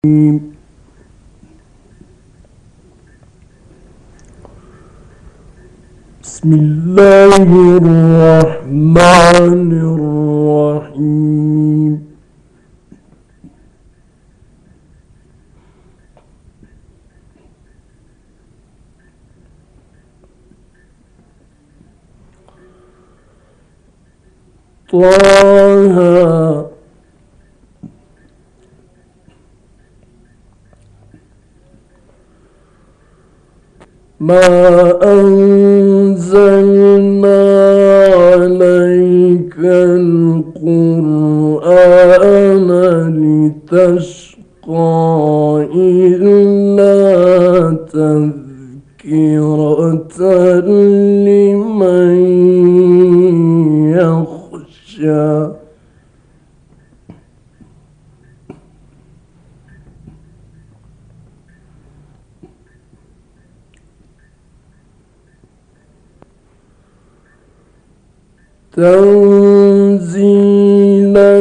بسم الله الرحمن الرحيم. طه ما أنزلنا عليك القرآن لتشقى إلا تذكرة لمن يخشى. تنزيلا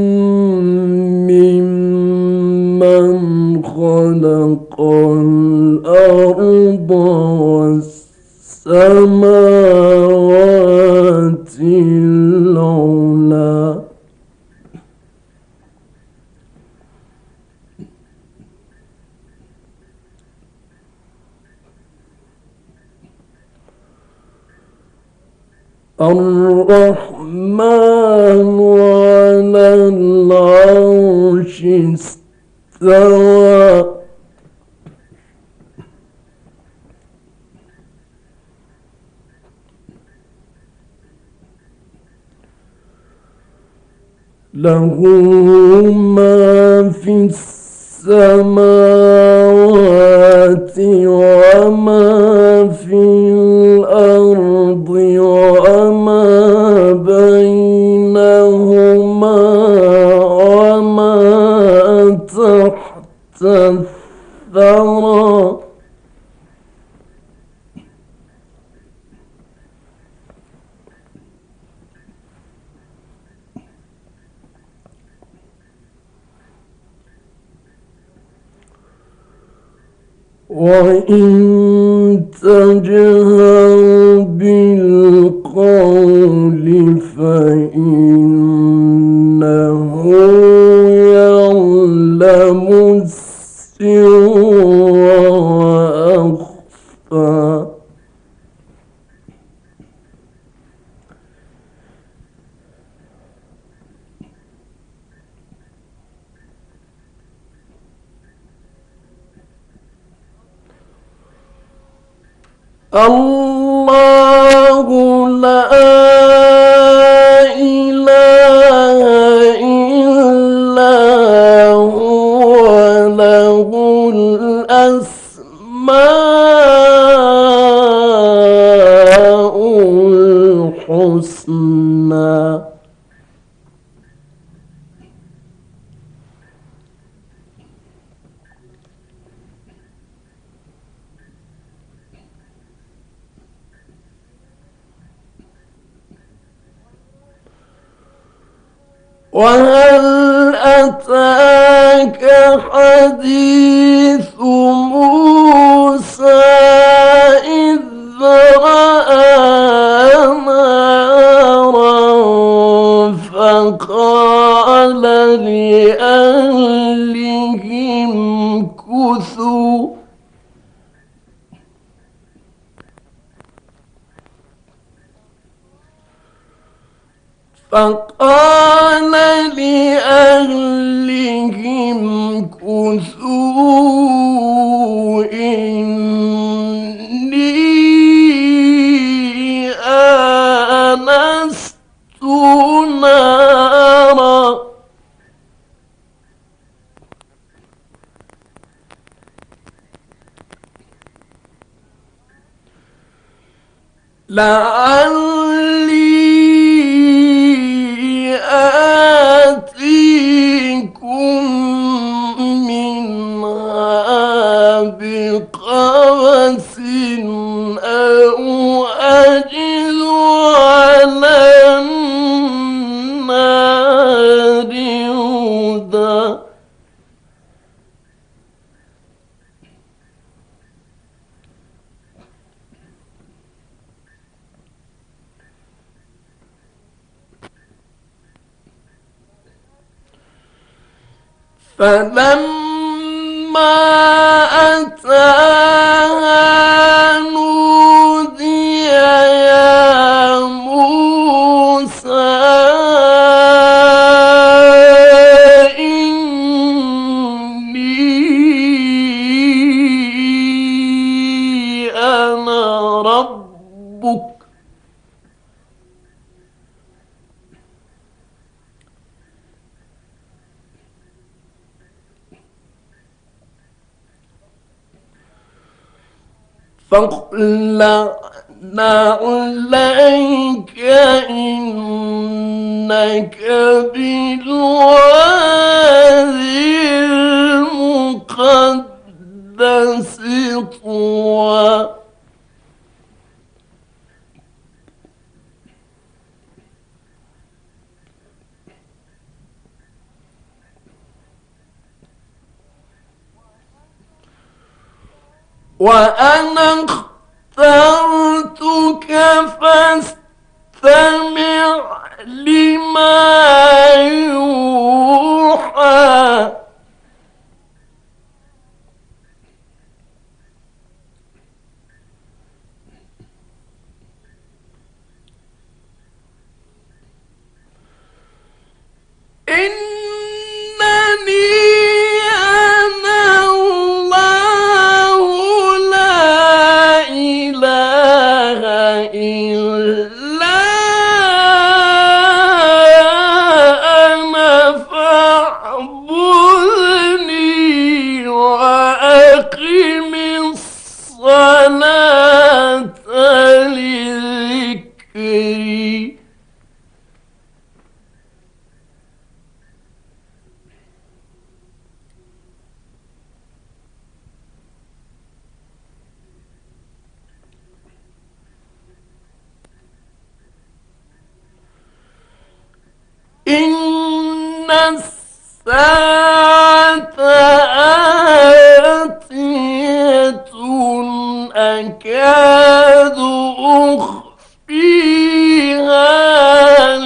ممن خلق الأرض والسماوات العلى. الرحمن على العرش استوى. له ما في السماوات وما في الأرض وما بينهما وما تحت الثرى. وإن تجهر بالقول فإنه يعلم السر وأخفى. الله لا إله إلا هو له الأسماء الحسنى. وهل أتاك حديث موسى إذ رأى نارا فقال لأهلهم كثوا إني آنست نارا لعلي آتيكم منها بقبس أو أجد على النار هدى. فلما أتاها نودي يا موسى إني أنا ربك فاخلع نعليك إنك بالوادي المقدس طوى وأنا اخترتك فاستمع لما يوحى إنني أنا الله لا إله إلا أنا فاعبدني وأقم الصلاة لذكري إن الساعة آتية أكاد أخفيها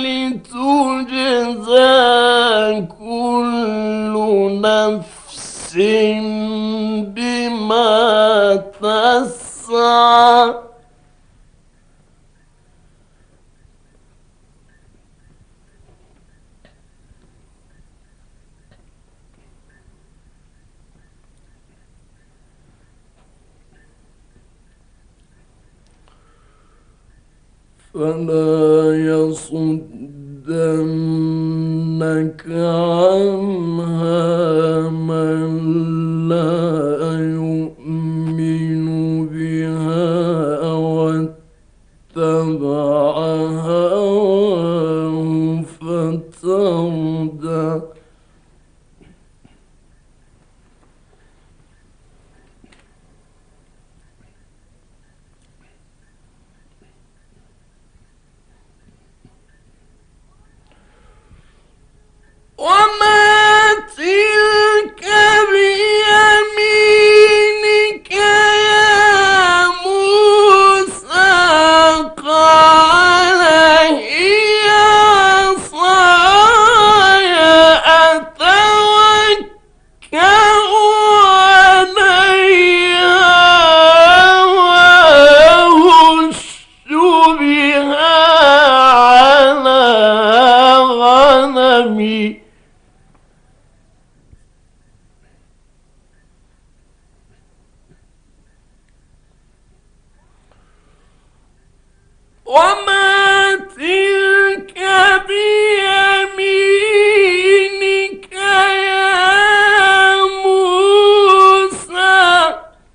لتجزى كل نفس بما تسعى فلا يصدنك عنها من لا يؤمن بها واتبع هواه فتردى وما تلك بيمينك يا موسى قال هي عصاي أتوكأ عليها وأهش بها على غنمي وما تلك بيمينك يا موسى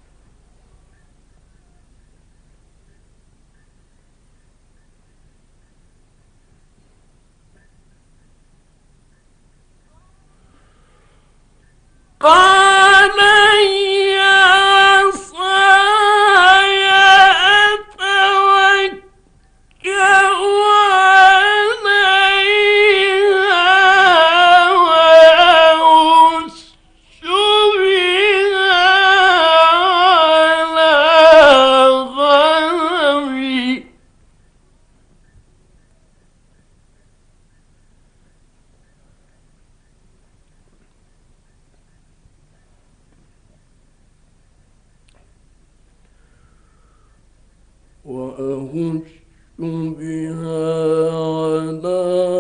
قال هي عصاي أتوكأ بها على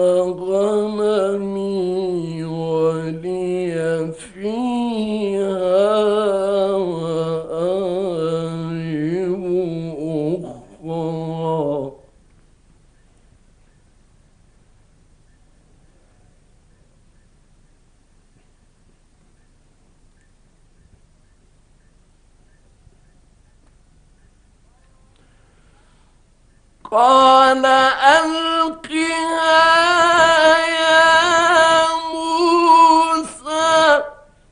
غنمي ولي فيها مآرب أخرى. قال ألقها يا موسى.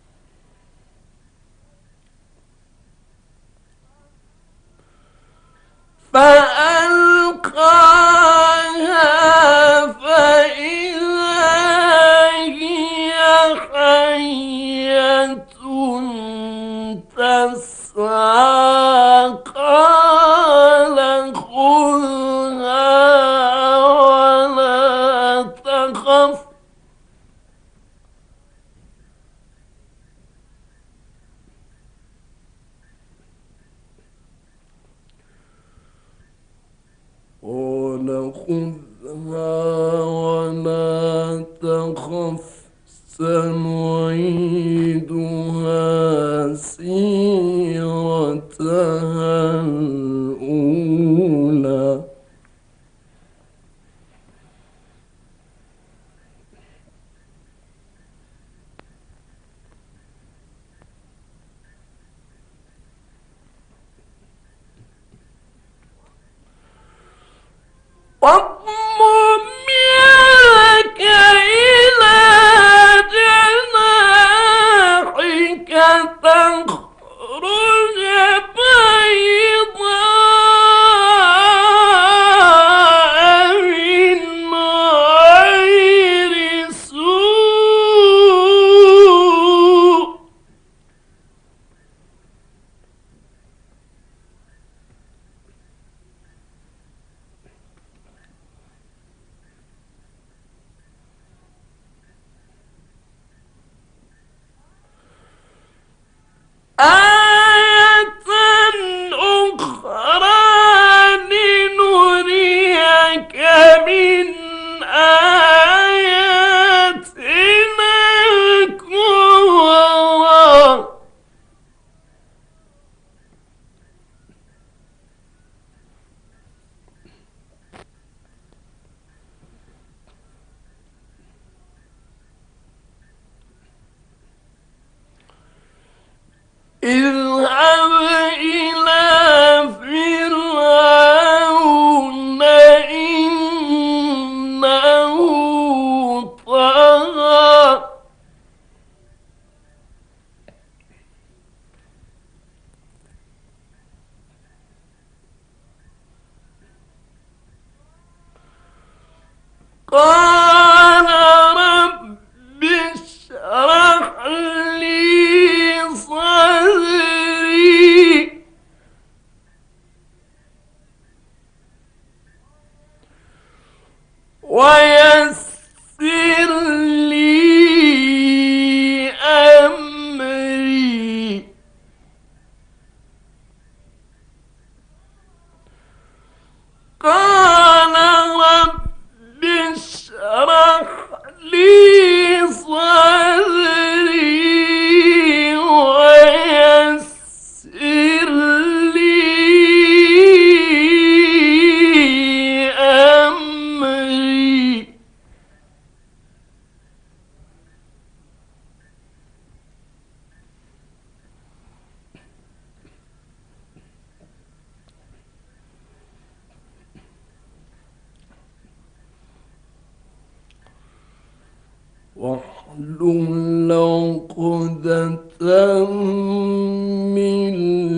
فألقاها فإذا هي حية تسعى. قال خذها ولا تخف سنعيدها سيرتها الأولى. واضمم يدك إلى جناحك تخرج بيضاء من غير سوء. آية أخرى لنريك من آياتنا الكبرى. اذهب إلى فرعون إنه طغى. قال رب اشرح لي صدري ويسر لي أمري. قال رب اشرح لي صدري ويسر لي أمري. واحلل عقدة من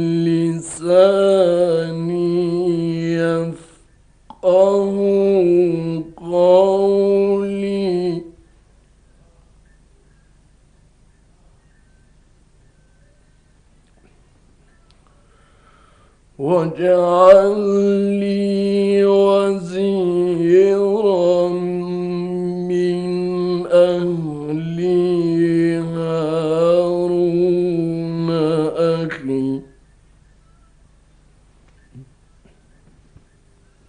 لساني يفقه قولي. واجعل لي وزيرا من أهلي هارون أخي.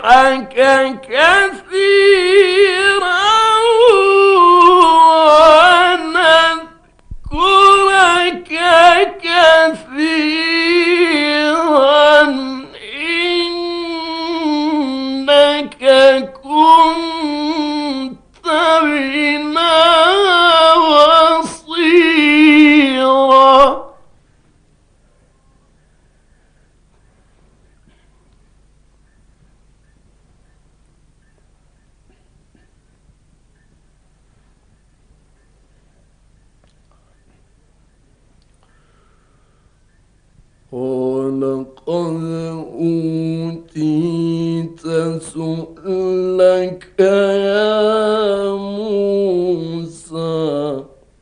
كثيرا ونذكرك كثيرا إنك كنت بنا بصيرا. ولقد أوتيت سؤلك يا موسى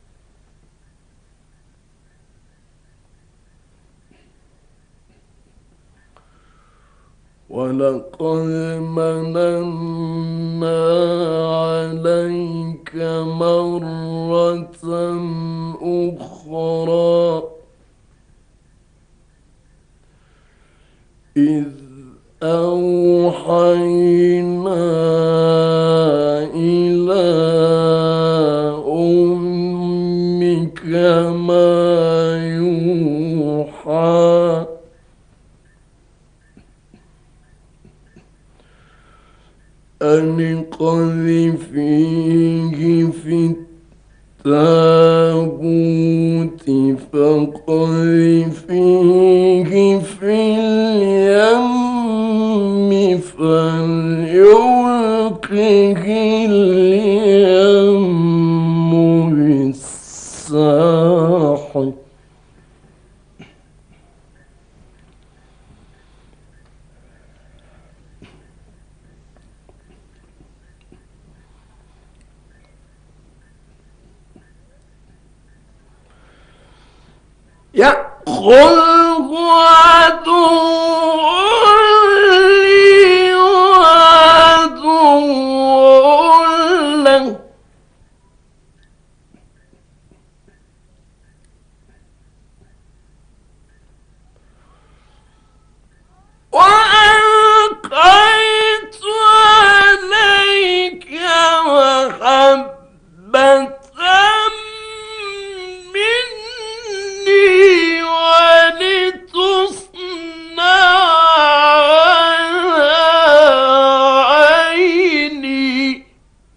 ولقد مننا عليك مرة أخرى إذ أوحينا إلى أمك ما يوحى أن اقذفيه في التابوت فاقذفيه في اليم فليلقه اليم بالساحل يأخذه عدو لي وعدو له وألقيت عليك محبة مني ولتصنع على عيني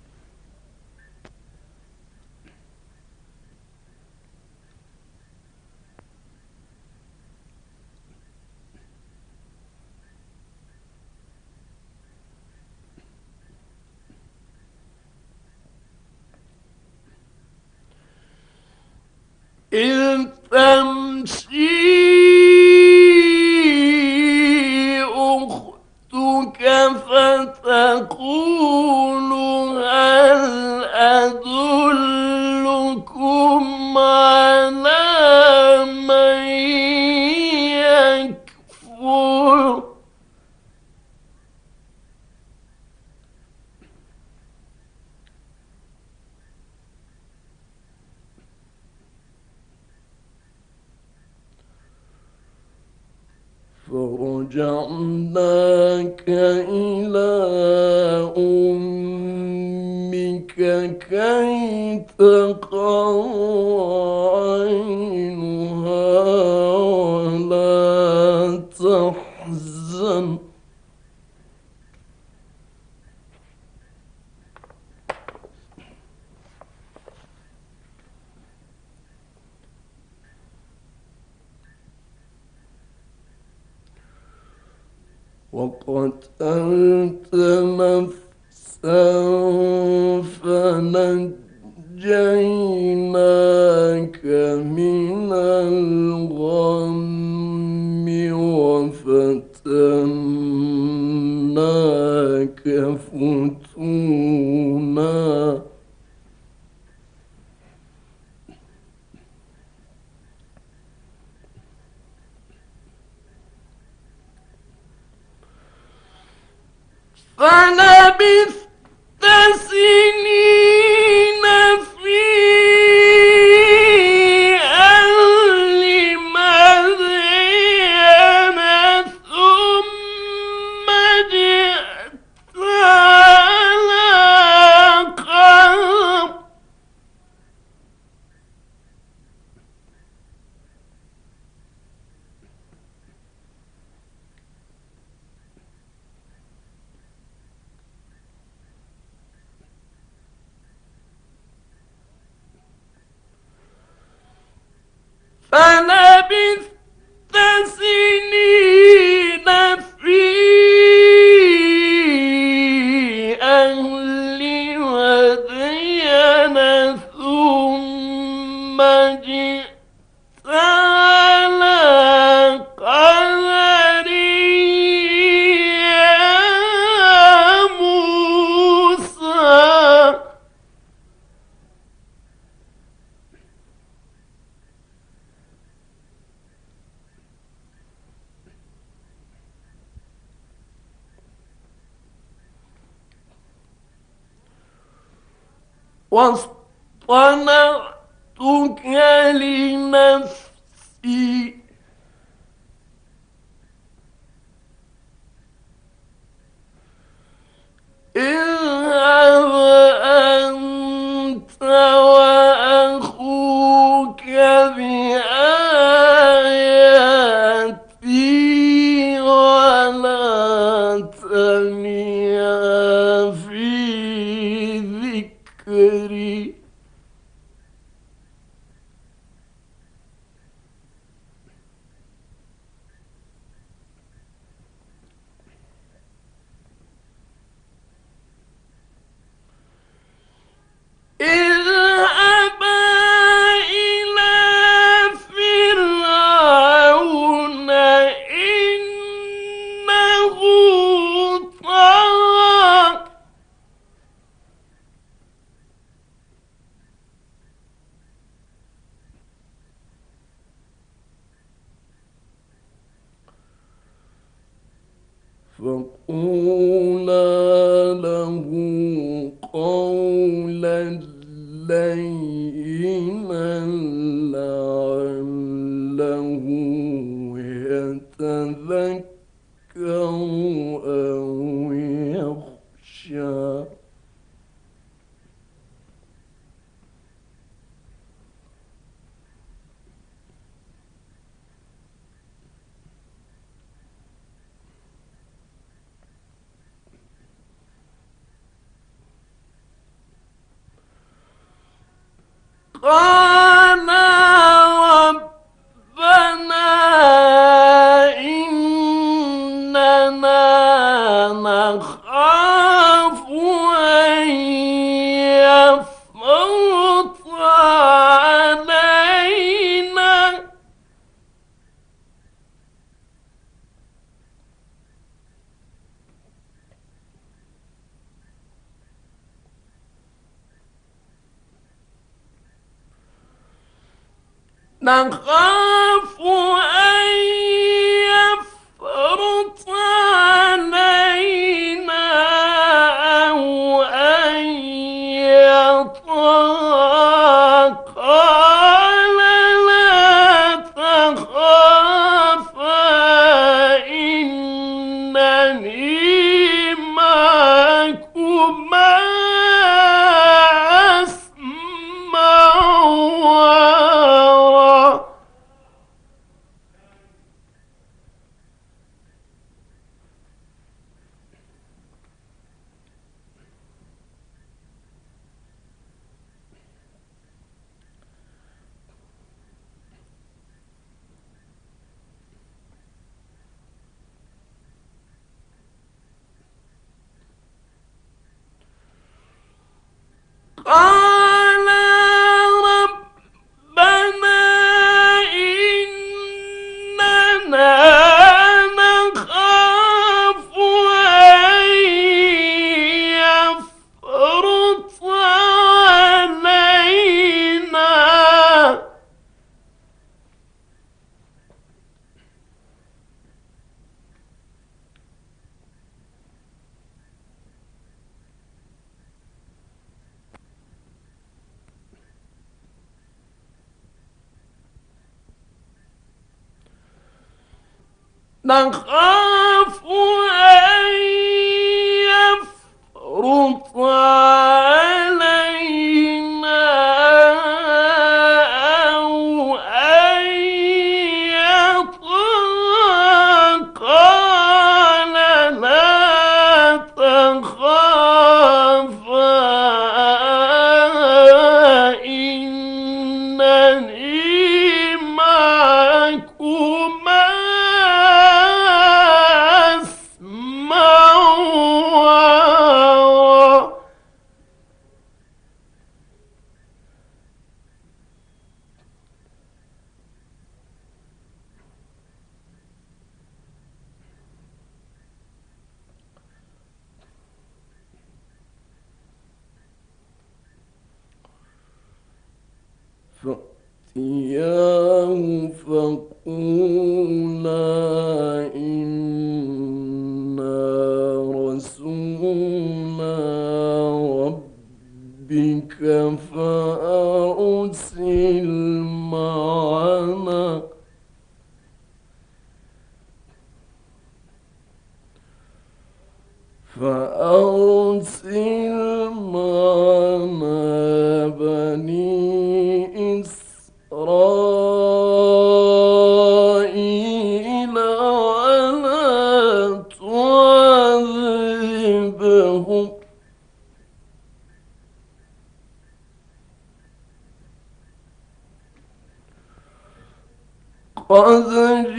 إذ تمشي أختك فتقول هل أدلكم على من يكفر فرجعناك إلى أمك كي تقر عينها ولا تحزن وقتلت نفسا فنجيناك من الغم وفتناك فتونا فلبثت سنين في أهل مدين ثم جئت جئت على قدري يا موسى. واصطنعتك لنفسي. اذهب أنت وأخوك بآياتي ولا تنيا في ذكري. اذهبا إلى فرعون إنه طغى. فقولا له قولا لينا لعله يتذكر أو يخشى. قال ربنا إننا نخاف أن يفرط علينا. نخاف أن يفرط علينا أو أن يطغى. قال لا تخافا إنني معكما أسمع وأرى. قال ربنا إننا نخاف أن يفرط علينا. نخاف أن يفرط علينا أو أن يطغى. قال لا تخافا إنني معكما أسمع وأرى. فأتياه فقولا إنا رسولا ربك فأرسل معنا بني إسرائيل ولا تعذبهم قد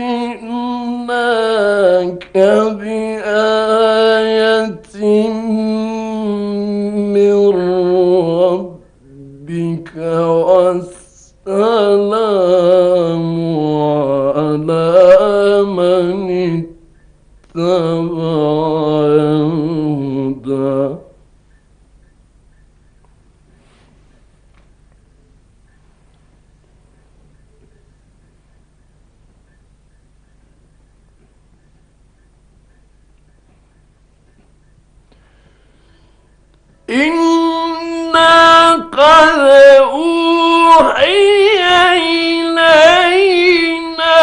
جئناك بآية من ربك والسلام على من اتبع الهدى إنا قد أوحي إلينا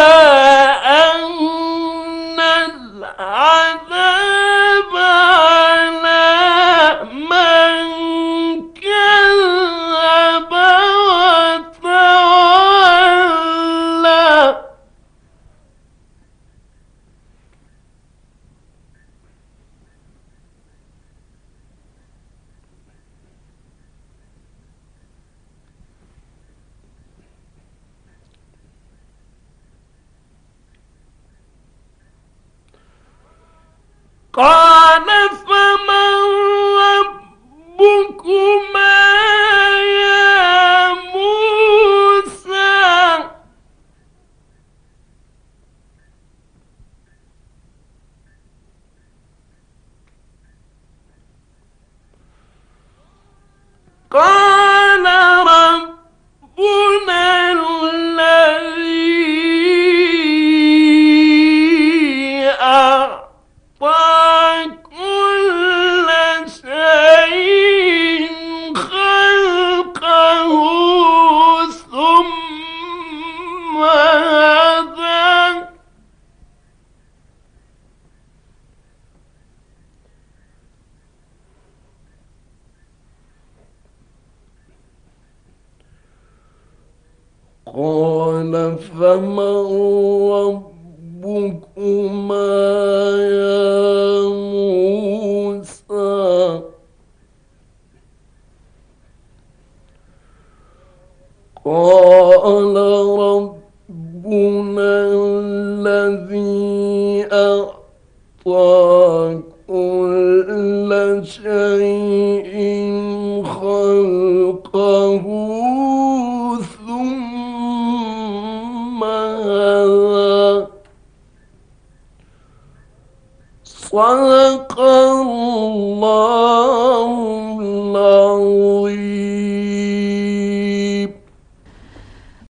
أن العذاب على من كذب وتولى قال فمن ربكما يا موسى قال ربنا الذي أعطى كل شيء خلقه ثم هدى قال فمن ربكما يا موسى قال ربنا الذي أعطى كل شيء خلقه ثم هدى صدق الله